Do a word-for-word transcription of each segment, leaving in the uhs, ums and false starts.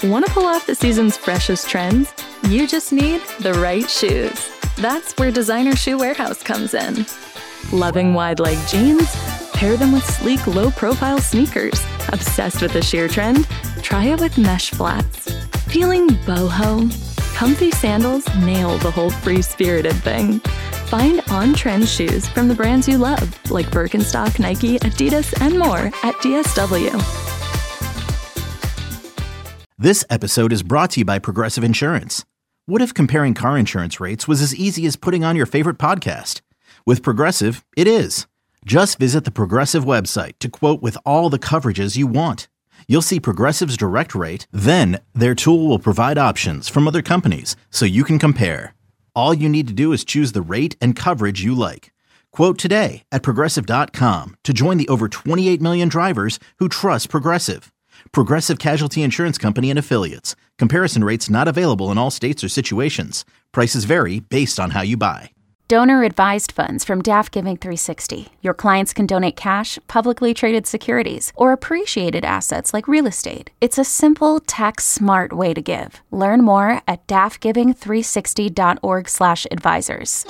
Want to pull off the season's freshest trends? You just need the right shoes. That's where Designer Shoe Warehouse comes in. Loving wide-leg jeans? Pair them with sleek, low-profile sneakers. Obsessed with the sheer trend? Try it with mesh flats. Feeling boho? Comfy sandals nail the whole free-spirited thing. Find on-trend shoes from the brands you love, like Birkenstock, Nike, Adidas, and more at D S W. This episode is brought to you by Progressive Insurance. What if comparing car insurance rates was as easy as putting on your favorite podcast? With Progressive, it is. Just visit the Progressive website to quote with all the coverages you want. You'll see Progressive's direct rate, then their tool will provide options from other companies so you can compare. All you need to do is choose the rate and coverage you like. Quote today at Progressive dot com to join the over twenty-eight million drivers who trust Progressive. Progressive Casualty Insurance Company and Affiliates. Comparison rates not available in all states or situations. Prices vary based on how you buy. Donor-advised funds from Daft Giving three sixty. Your clients can donate cash, publicly traded securities, or appreciated assets like real estate. It's a simple, tax-smart way to give. Learn more at daft giving three sixty dot org slash advisors.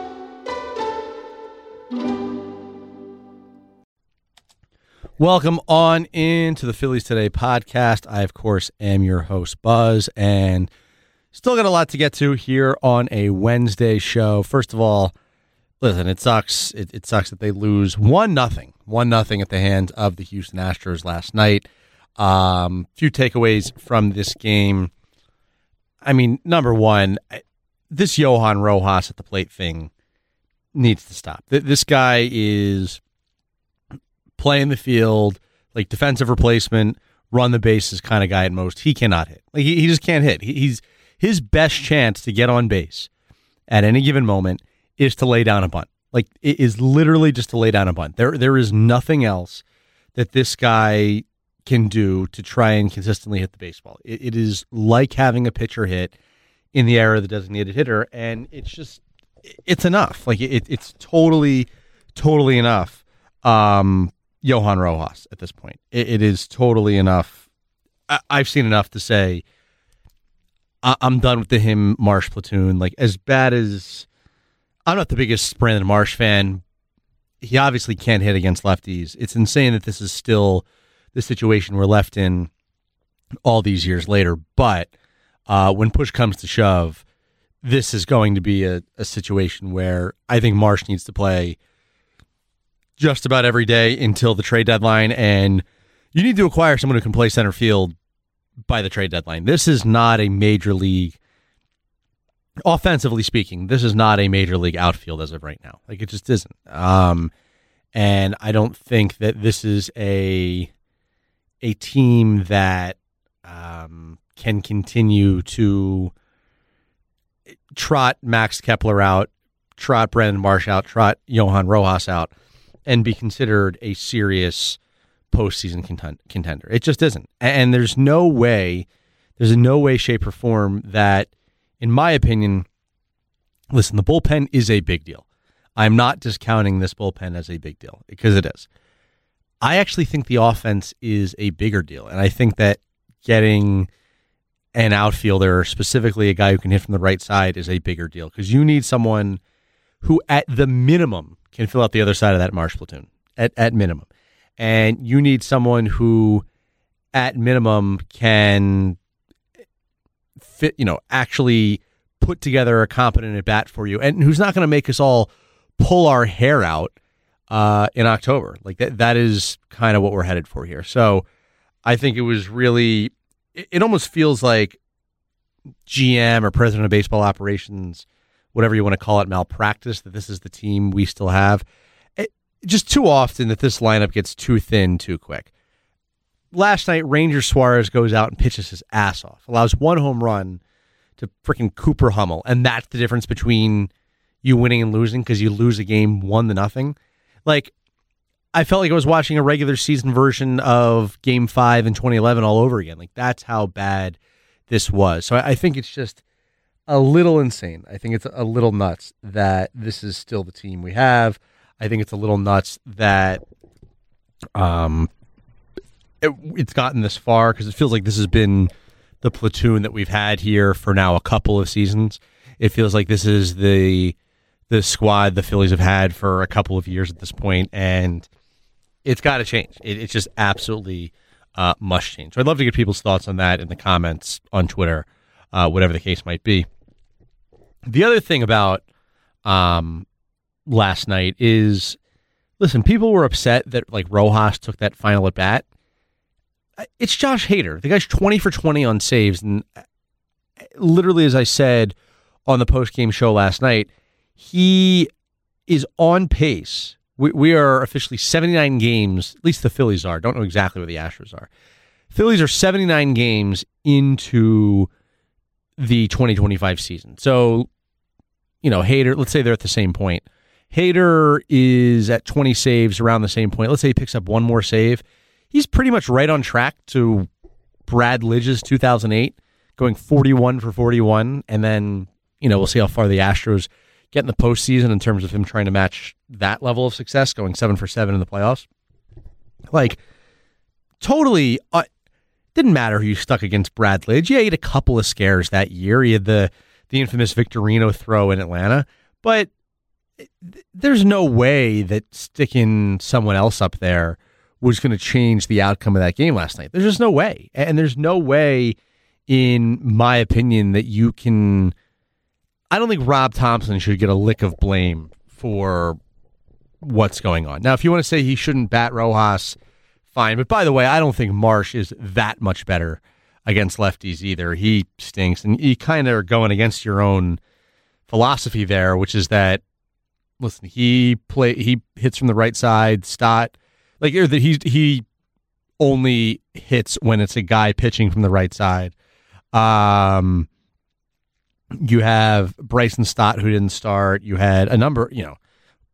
Welcome on into the Phillies Today podcast. I, of course, am your host, Buzz, and still got a lot to get to here on a Wednesday show. First of all, listen, it sucks. It, it sucks that they lose one nothing, one nothing at the hands of the Houston Astros last night. Um, few takeaways from this game. I mean, number one, this Johan Rojas at the plate thing needs to stop. This guy is playing the field, like defensive replacement, run the bases kind of guy at most. He cannot hit. Like he, he just can't hit. He, he's his best chance to get on base at any given moment is to lay down a bunt. Like it is literally just to lay down a bunt. There there is nothing else that this guy can do to try and consistently hit the baseball. It, it is like having a pitcher hit in the era of the designated hitter, and it's just it's enough. Like it, it's totally totally enough. Um, Johan Rojas at this point. It, it is totally enough. I, I've seen enough to say I, I'm done with the him Marsh platoon. Like as bad as I'm not the biggest Brandon Marsh fan. He obviously can't hit against lefties. It's insane that this is still the situation we're left in all these years later. But uh, when push comes to shove, this is going to be a, a situation where I think Marsh needs to play just about every day until the trade deadline, and you need to acquire someone who can play center field by the trade deadline. This is not a major league, offensively speaking, this is not a major league outfield as of right now. Like it just isn't. Um, and I don't think that this is a a team that um, can continue to trot Max Kepler out, trot Brandon Marsh out, trot Johan Rojas out, and be considered a serious postseason content- contender. It just isn't. And there's no way, there's no way, shape, or form that, in my opinion, listen, the bullpen is a big deal. I'm not discounting this bullpen as a big deal, because it is. I actually think the offense is a bigger deal. And I think that getting an outfielder, specifically a guy who can hit from the right side, is a bigger deal, because you need someone who, at the minimum, can fill out the other side of that Marsh platoon at, at minimum. And you need someone who at minimum can fit, you know, actually put together a competent at bat for you, and who's not going to make us all pull our hair out uh, in October. Like that, that is kind of what we're headed for here. So I think it was really, it, it almost feels like G M or president of baseball operations, whatever you want to call it, malpractice, that this is the team we still have. It, just too often that this lineup gets too thin too quick. Last night, Ranger Suarez goes out and pitches his ass off, allows one home run to freaking Cooper Hummel, and that's the difference between you winning and losing, because you lose a game one to nothing. Like, I felt like I was watching a regular season version of Game Five in twenty eleven all over again. Like, that's how bad this was. So I, I think it's just a little insane. I think it's a little nuts that this is still the team we have. I think it's a little nuts that um, it, it's gotten this far, because it feels like this has been the platoon that we've had here for now a couple of seasons. It feels like this is the the squad the Phillies have had for a couple of years at this point, and it's got to change. It, it's just absolutely uh, must change. So I'd love to get people's thoughts on that in the comments on Twitter, uh, whatever the case might be. The other thing about um, last night is, listen, people were upset that like Rojas took that final at bat. It's Josh Hader. The guy's twenty for twenty on saves, and literally, as I said on the post-game show last night, he is on pace. We, we are officially seventy-nine games, at least the Phillies are. Don't know exactly where the Astros are. Phillies are seventy-nine games into the twenty twenty-five season. So, you know, Hader, let's say they're at the same point. Hader is at twenty saves, around the same point. Let's say he picks up one more save. He's pretty much right on track to Brad Lidge's two thousand eight, going forty-one for forty-one, and then, you know, we'll see how far the Astros get in the postseason in terms of him trying to match that level of success, going seven for seven in the playoffs. Like, totally, uh, didn't matter who you stuck against Brad Lidge. Yeah, he had a couple of scares that year. He had the, the infamous Victorino throw in Atlanta, but there's no way that sticking someone else up there was going to change the outcome of that game last night. There's just no way. And there's no way, in my opinion, that you can... I don't think Rob Thompson should get a lick of blame for what's going on. Now, if you want to say he shouldn't bat Rojas, fine. But by the way, I don't think Marsh is that much better against lefties either. He stinks. And you kind of are going against your own philosophy there, which is that, listen, he play he hits from the right side, Stott, like that he he only hits when it's a guy pitching from the right side. Um, you have Bryson Stott, who didn't start. You had a number, you know,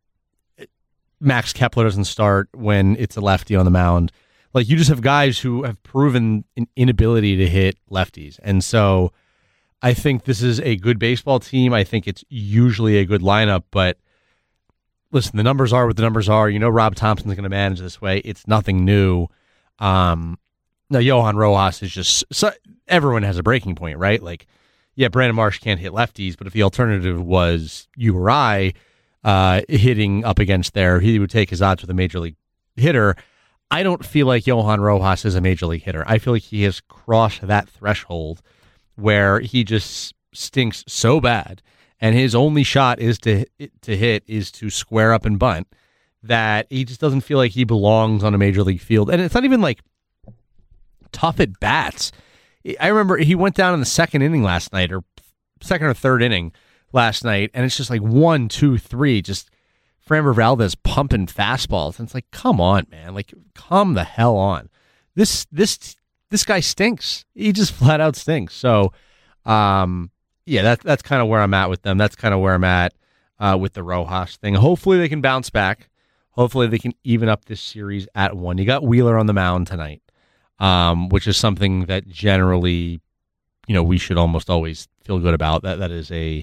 Max Kepler doesn't start when it's a lefty on the mound. Like, you just have guys who have proven an inability to hit lefties. And so I think this is a good baseball team. I think it's usually a good lineup, but listen, the numbers are what the numbers are. You know Rob Thompson's going to manage this way. It's nothing new. Um, now, Johan Rojas is just... So, everyone has a breaking point, right? Like, yeah, Brandon Marsh can't hit lefties, but if the alternative was you or I uh, hitting up against there, he would take his odds with a major league hitter. I don't feel like Johan Rojas is a major league hitter. I feel like he has crossed that threshold where he just stinks so bad, and his only shot is to to hit is to square up and bunt, that he just doesn't feel like he belongs on a major league field. And it's not even like tough at bats. I remember he went down in the second inning last night, or second or third inning last night, and it's just like one, two, three, just Framber Valdez pumping fastballs. And it's like, come on, man. Like, come the hell on. This this this guy stinks. He just flat out stinks. So, um, yeah, that, that's kind of where I'm at with them. That's kind of where I'm at uh, with the Rojas thing. Hopefully they can bounce back. Hopefully they can even up this series at one. You got Wheeler on the mound tonight, um, which is something that generally, you know, we should almost always feel good about. That that is a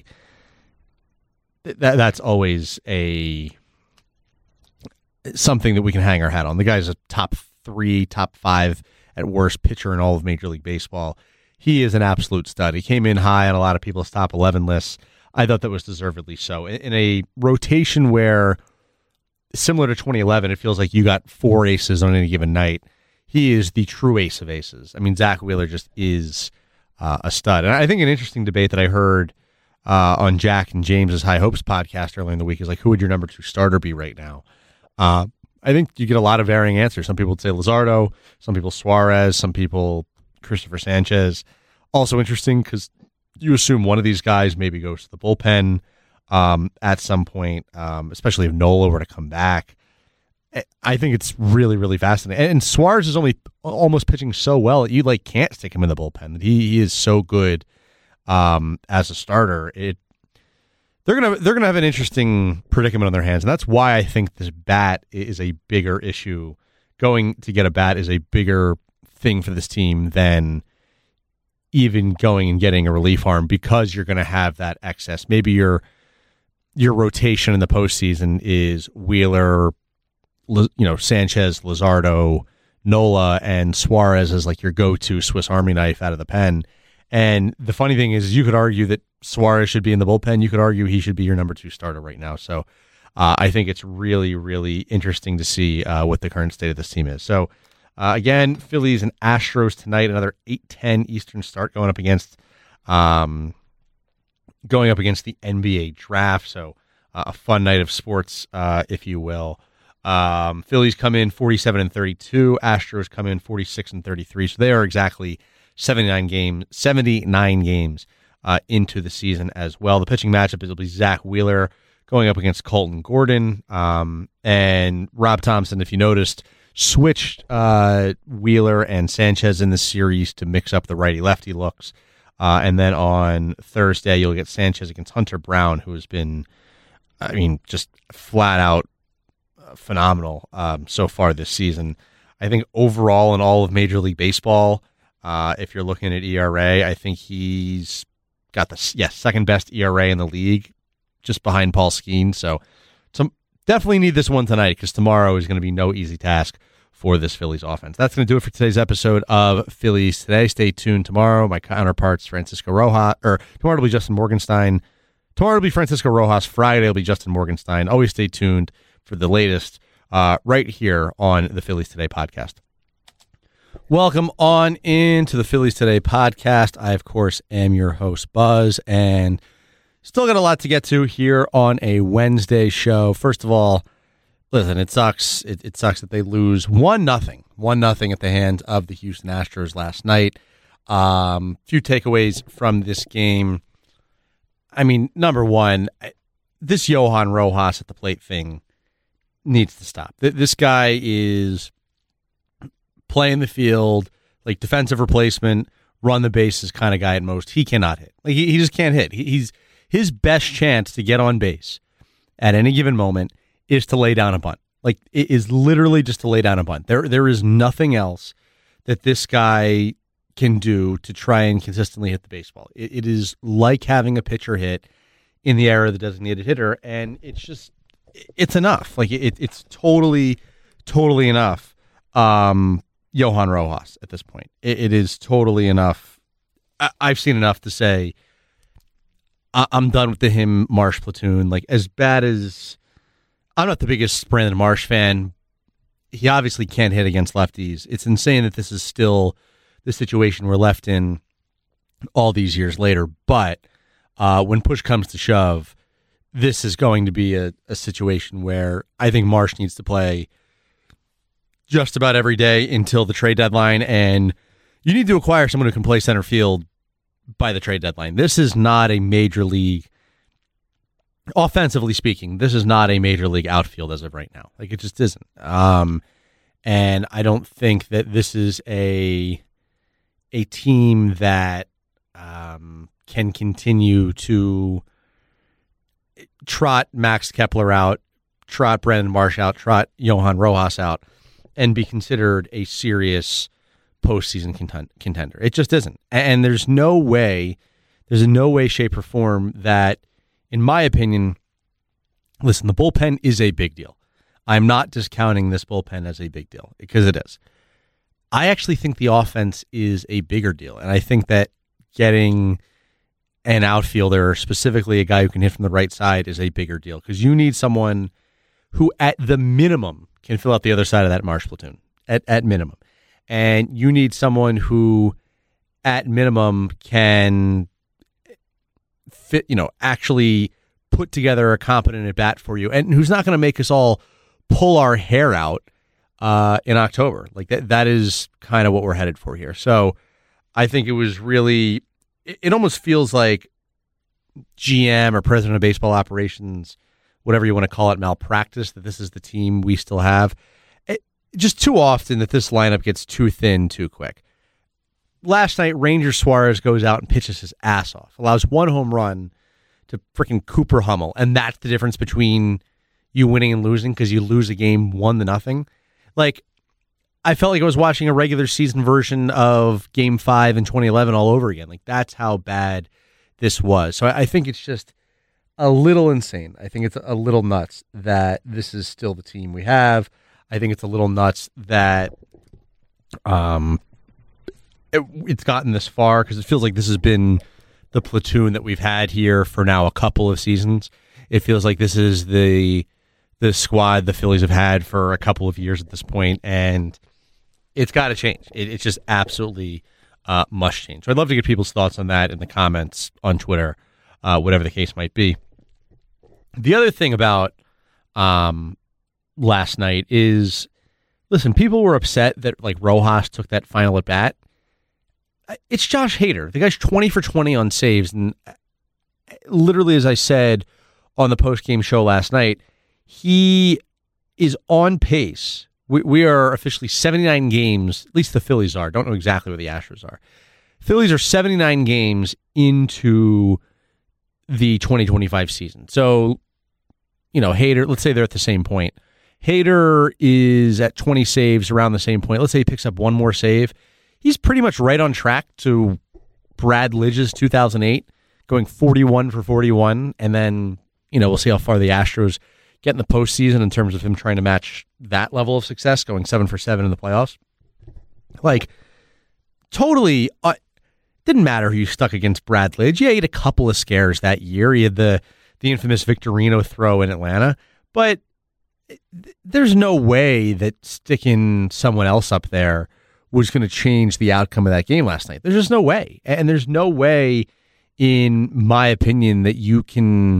that that's always a something that we can hang our hat on. The guy's a top three, top five at worst pitcher in all of Major League Baseball. He is an absolute stud. He came in high on a lot of people's top eleven lists. I thought that was deservedly so. In, in a rotation where, similar to twenty eleven, it feels like you got four aces on any given night. He is the true ace of aces. I mean, Zach Wheeler just is uh, a stud. And I think an interesting debate that I heard uh, on Jack and James's High Hopes podcast earlier in the week is like, who would your number two starter be right now? Uh, I think you get a lot of varying answers. Some people would say Luzardo, some people Suarez, some people Christopher Sanchez. Also interesting because you assume one of these guys maybe goes to the bullpen um, at some point, um, especially if Nola were to come back. I think it's really, really fascinating. And Suarez is only almost pitching so well that you like can't stick him in the bullpen. He, he is so good um, as a starter. It they're gonna they're gonna have an interesting predicament on their hands, and that's why I think this bat is a bigger issue. Going to get a bat is a bigger thing for this team than even going and getting a relief arm, because you're going to have that excess. Maybe your your rotation in the postseason is Wheeler, you know, Sanchez, Luzardo, Nola, and Suarez as like your go-to Swiss Army knife out of the pen. And the funny thing is, you could argue that Suarez should be in the bullpen. You could argue he should be your number two starter right now. So uh, I think it's really, really interesting to see uh, what the current state of this team is. So uh, again, Phillies and Astros tonight, another eight ten Eastern start going up against um, going up against the N B A draft. So uh, a fun night of sports, uh, if you will. Um, Phillies come in forty-seven and thirty-two. Astros come in forty-six and thirty-three. So they are exactly seventy-nine games, seventy-nine games uh, into the season as well. The pitching matchup is will be Zach Wheeler going up against Colton Gordon. Um, and Rob Thompson, if you noticed, switched uh, Wheeler and Sanchez in the series to mix up the righty-lefty looks. Uh, and then on Thursday, you'll get Sanchez against Hunter Brown, who has been, I mean, just flat out phenomenal um, so far this season. I think overall in all of Major League Baseball, uh, if you're looking at E R A, I think he's got the yes second best E R A in the league, just behind Paul Skeens. So, some definitely need this one tonight because tomorrow is going to be no easy task for this Phillies offense. That's going to do it for today's episode of Phillies Today. Stay tuned tomorrow. My counterparts, Francisco Rojas, or tomorrow will be Justin Morgenstein. Tomorrow will be Francisco Rojas. Friday will be Justin Morgenstein. Always stay tuned for the latest uh, right here on the Phillies Today podcast. Welcome on into the Phillies Today podcast. I, of course, am your host, Buzz, and still got a lot to get to here on a Wednesday show. First of all, listen, it sucks. It, it sucks that they lose one nothing, one nothing at the hands of the Houston Astros last night. Um, few takeaways from this game. I mean, number one, this Johan Rojas at the plate thing needs to stop. This guy is playing the field, like defensive replacement, run the bases kind of guy at most. He cannot hit. Like he, he just can't hit. He, he's his best chance to get on base at any given moment is to lay down a bunt. Like it is literally just to lay down a bunt. There there is nothing else that this guy can do to try and consistently hit the baseball. It, it is like having a pitcher hit in the era of the designated hitter, and it's just it's enough. Like it, it's totally, totally enough. Um, Johan Rojas at this point, it, it is totally enough. I, I've seen enough to say I, I'm done with the him Marsh platoon. Like as bad as I'm not the biggest Brandon Marsh fan. He obviously can't hit against lefties. It's insane that this is still the situation we're left in all these years later. But uh, when push comes to shove, this is going to be a, a situation where I think Marsh needs to play just about every day until the trade deadline, and you need to acquire someone who can play center field by the trade deadline. This is not a major league, offensively speaking, this is not a major league outfield as of right now. Like it just isn't. Um, and I don't think that this is a a team that um, can continue to trot Max Kepler out, trot Brandon Marsh out, trot Johan Rojas out, and be considered a serious postseason content- contender. It just isn't. And there's no way, there's no way, shape, or form that, in my opinion, listen, the bullpen is a big deal. I'm not discounting this bullpen as a big deal, because it is. I actually think the offense is a bigger deal, and I think that getting an outfielder, specifically a guy who can hit from the right side, is a bigger deal, because you need someone who, at the minimum, can fill out the other side of that Marsh platoon, at, at minimum. And you need someone who, at minimum, can fit, you know, actually put together a competent at bat for you, and who's not going to make us all pull our hair out uh, in October. Like that, that is kind of what we're headed for here. So I think it was really, it, it almost feels like G M or president of baseball operations, whatever you want to call it, malpractice, that this is the team we still have. It, just too often that this lineup gets too thin too quick. Last night, Ranger Suarez goes out and pitches his ass off, allows one home run to freaking Cooper Hummel, and that's the difference between you winning and losing, because you lose a game one to nothing. Like, I felt like I was watching a regular season version of Game Five in twenty eleven all over again. Like, that's how bad this was. So I, I think it's just a little insane. I think it's a little nuts that this is still the team we have. I think it's a little nuts that, um, it, it's gotten this far, because it feels like this has been the platoon that we've had here for now a couple of seasons. It feels like this is the the squad the Phillies have had for a couple of years at this point, and it's got to change. It, it's just absolutely uh, must change. So I'd love to get people's thoughts on that in the comments on Twitter, uh, whatever the case might be. The other thing about um, last night is, listen, people were upset that like Rojas took that final at bat. It's Josh Hader. The guy's twenty for twenty on saves, and literally, as I said on the post-game show last night, he is on pace. We, we are officially seventy-nine games, at least the Phillies are. Don't know exactly where the Astros are. Phillies are seventy-nine games into the twenty twenty-five season. So, you know, Hader, let's say they're at the same point. Hader is at twenty saves, around the same point. Let's say he picks up one more save. He's pretty much right on track to Brad Lidge's two thousand eight, going forty-one for forty-one. And then, you know, we'll see how far the Astros get in the postseason in terms of him trying to match that level of success, going seven for seven in the playoffs. Like, totally, uh, didn't matter who you stuck against Brad Lidge. Yeah, he had a couple of scares that year. He had the, the infamous Victorino throw in Atlanta. But there's no way that sticking someone else up there was going to change the outcome of that game last night. There's just no way. And there's no way, in my opinion, that you can...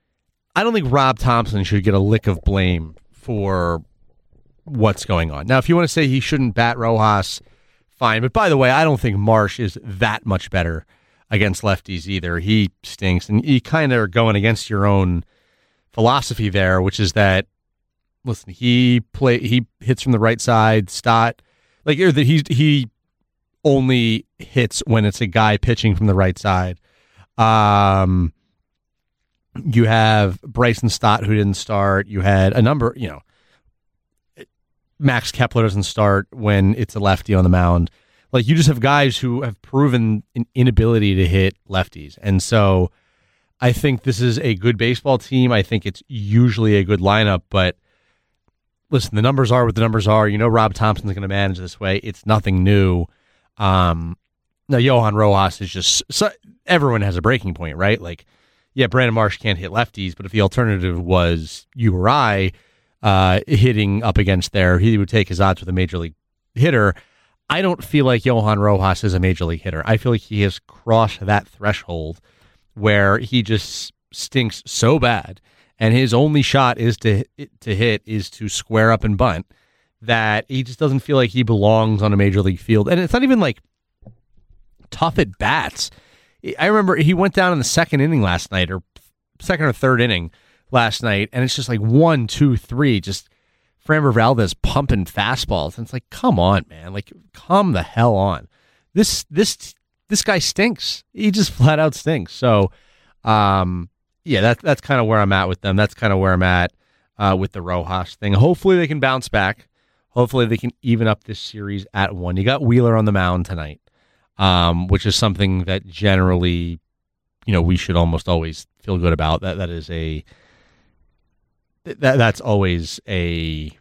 I don't think Rob Thompson should get a lick of blame for what's going on. Now, if you want to say he shouldn't bat Rojas, fine. But by the way, I don't think Marsh is that much better against lefties either. He stinks. And you kind of are going against your own philosophy there, which is that, listen, he play he hits from the right side. Stott, like that he he only hits when it's a guy pitching from the right side. Um, you have Bryson Stott, who didn't start. You had a number, you know, Max Kepler doesn't start when it's a lefty on the mound. Like, you just have guys who have proven an inability to hit lefties, and so I think this is a good baseball team. I think it's usually a good lineup, but listen, the numbers are what the numbers are. You know Rob Thompson's going to manage this way. It's nothing new. Um, now, Johan Rojas is just... So, everyone has a breaking point, right? Like, yeah, Brandon Marsh can't hit lefties, but if the alternative was you or I uh, hitting up against there, he would take his odds with a major league hitter. I don't feel like Johan Rojas is a major league hitter. I feel like he has crossed that threshold where he just stinks so bad, and his only shot is to to hit is to square up and bunt, that he just doesn't feel like he belongs on a major league field. And it's not even like tough at bats. I remember he went down in the second inning last night, or second or third inning last night, and it's just like one, two, three, just Framber Valdez pumping fastballs. And it's like, come on, man. Like, come the hell on. This this this guy stinks. He just flat out stinks. So, um, yeah, that, that's kind of where I'm at with them. That's kind of where I'm at uh, with the Rojas thing. Hopefully they can bounce back. Hopefully they can even up this series at one. You got Wheeler on the mound tonight, um, which is something that generally, you know, we should almost always feel good about. That that is a that that's always a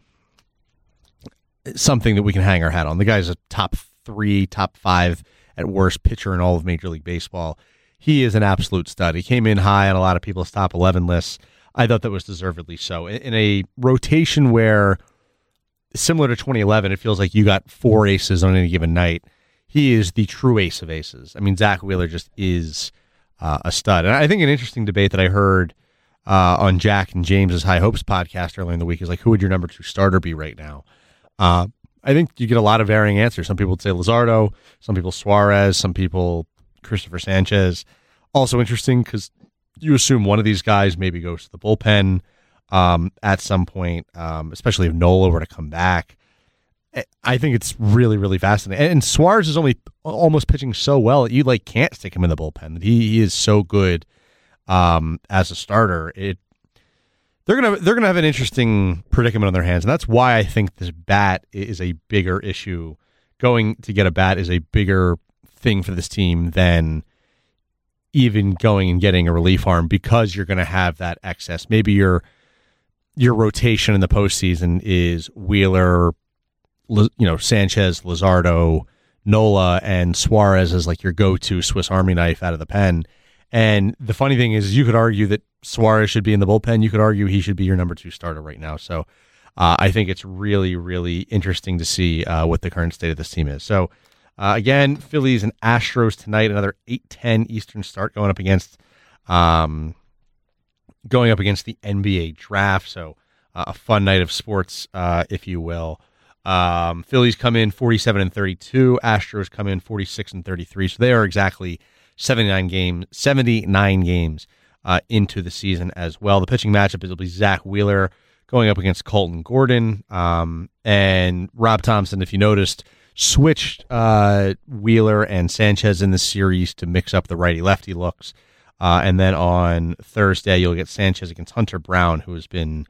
something that we can hang our hat on. The guy's a top three, top five at worst pitcher in all of Major League Baseball. He is an absolute stud. He came in high on a lot of people's top eleven lists. I thought that was deservedly so. In a rotation where, similar to twenty eleven, it feels like you got four aces on any given night, he is the true ace of aces. I mean, Zach Wheeler just is uh, a stud. And I think an interesting debate that I heard uh, on Jack and James's High Hopes podcast earlier in the week is like, who would your number two starter be right now? Uh, I think you get a lot of varying answers. Some people would say Luzardo, some people Suarez, some people Christopher Sanchez. Also interesting because you assume one of these guys maybe goes to the bullpen um, at some point, um, especially if Nola were to come back. I think it's really, really fascinating. And Suarez is only almost pitching so well that you like can't stick him in the bullpen. He, he is so good um, as a starter. It they're gonna they're gonna have an interesting predicament on their hands, and that's why I think this bat is a bigger issue. Going to get a bat is a bigger thing for this team than even going and getting a relief arm, because you're going to have that excess. Maybe your your rotation in the postseason is Wheeler, you know, Sanchez, Luzardo, Nola and Suarez as like your go-to Swiss Army knife out of the pen. And the funny thing is, you could argue that Suarez should be in the bullpen. You could argue he should be your number two starter right now. So uh, I think it's really, really interesting to see uh, what the current state of this team is. So uh, again, Phillies and Astros tonight, another eight ten Eastern start going up against um, going up against the N B A draft. So uh, a fun night of sports, uh, if you will. Um, Phillies come in forty-seven and thirty-two. Astros come in forty-six and thirty-three. So they are exactly seventy-nine games, seventy-nine games uh, into the season as well. The pitching matchup is will be Zach Wheeler going up against Colton Gordon, um, and Rob Thompson, if you noticed, switched uh, Wheeler and Sanchez in the series to mix up the righty-lefty looks. Uh, and then on Thursday, you'll get Sanchez against Hunter Brown, who has been,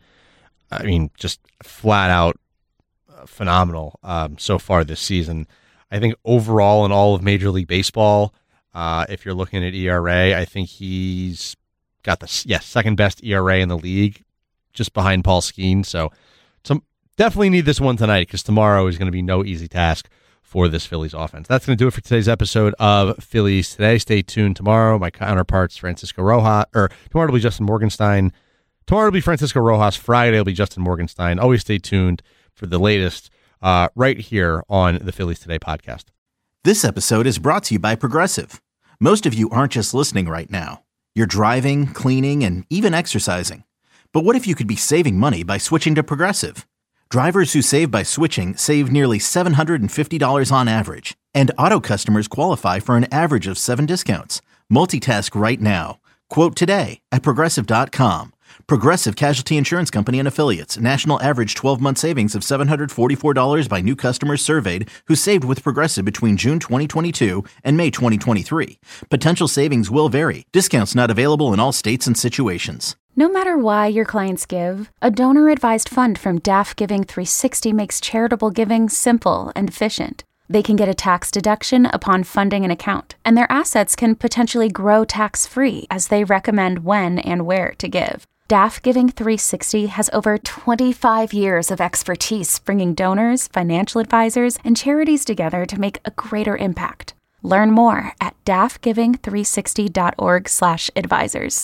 I mean, just flat out phenomenal um, so far this season. I think overall in all of Major League Baseball, uh, if you're looking at E R A, I think he's got the yes second best E R A in the league, just behind Paul Skeens. So, some definitely need this one tonight because tomorrow is going to be no easy task for this Phillies offense. That's going to do it for today's episode of Phillies Today. Stay tuned tomorrow. My counterparts, Francisco Rojas, or tomorrow will be Justin Morgenstein. Tomorrow will be Francisco Rojas. Friday will be Justin Morgenstein. Always stay tuned for the latest uh, right here on the Phillies Today podcast. This episode is brought to you by Progressive. Most of you aren't just listening right now. You're driving, cleaning, and even exercising. But what if you could be saving money by switching to Progressive? Drivers who save by switching save nearly seven hundred fifty dollars on average. And auto customers qualify for an average of seven discounts. Multitask right now. Quote today at Progressive dot com. Progressive Casualty Insurance Company and Affiliates. National average twelve-month savings of seven hundred forty-four dollars by new customers surveyed who saved with Progressive between June twenty twenty-two and May twenty twenty-three. Potential savings will vary. Discounts not available in all states and situations. No matter why your clients give, a donor-advised fund from D A F Giving three sixty makes charitable giving simple and efficient. They can get a tax deduction upon funding an account, and their assets can potentially grow tax-free as they recommend when and where to give. D A F Giving three sixty has over twenty-five years of expertise bringing donors, financial advisors, and charities together to make a greater impact. Learn more at D A F giving three sixty dot org slash advisors.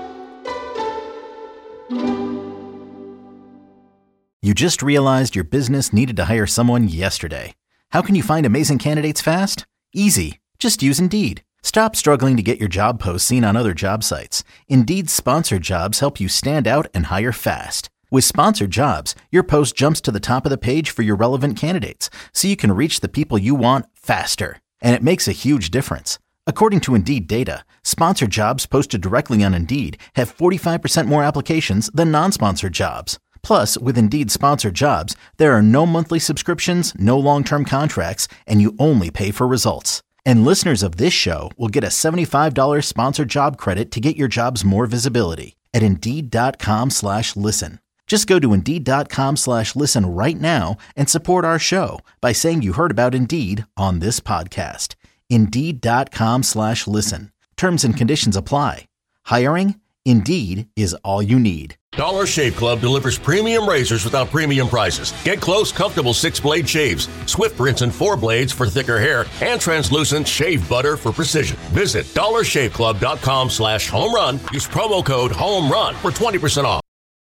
You just realized your business needed to hire someone yesterday. How can you find amazing candidates fast? Easy. Just use Indeed. Stop struggling to get your job posts seen on other job sites. Indeed's sponsored jobs help you stand out and hire fast. With sponsored jobs, your post jumps to the top of the page for your relevant candidates, so you can reach the people you want faster. And it makes a huge difference. According to Indeed data, sponsored jobs posted directly on Indeed have forty-five percent more applications than non-sponsored jobs. Plus, with Indeed sponsored jobs, there are no monthly subscriptions, no long-term contracts, and you only pay for results. And listeners of this show will get a seventy-five dollars sponsored job credit to get your jobs more visibility at Indeed.com slash listen. Just go to Indeed.com slash listen right now and support our show by saying you heard about Indeed on this podcast. Indeed.com slash listen. Terms and conditions apply. Hiring? Indeed is all you need. Dollar Shave Club delivers premium razors without premium prices. Get close, comfortable six-blade shaves, Swift rinse and four blades for thicker hair, and translucent shave butter for precision. Visit dollar shave club dot com slash home run. Use promo code HOMERUN for twenty percent off.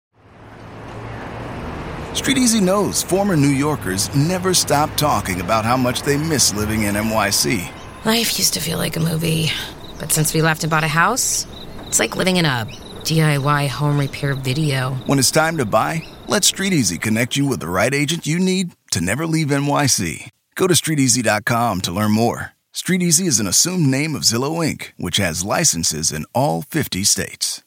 Street Easy knows former New Yorkers never stop talking about how much they miss living in N Y C. Life used to feel like a movie, but since we left and bought a house, it's like living in a D I Y home repair video. When it's time to buy, let Street Easy connect you with the right agent you need to never leave N Y C. Go to street easy dot com to learn more. Street Easy is an assumed name of Zillow Incorporated, which has licenses in all fifty states.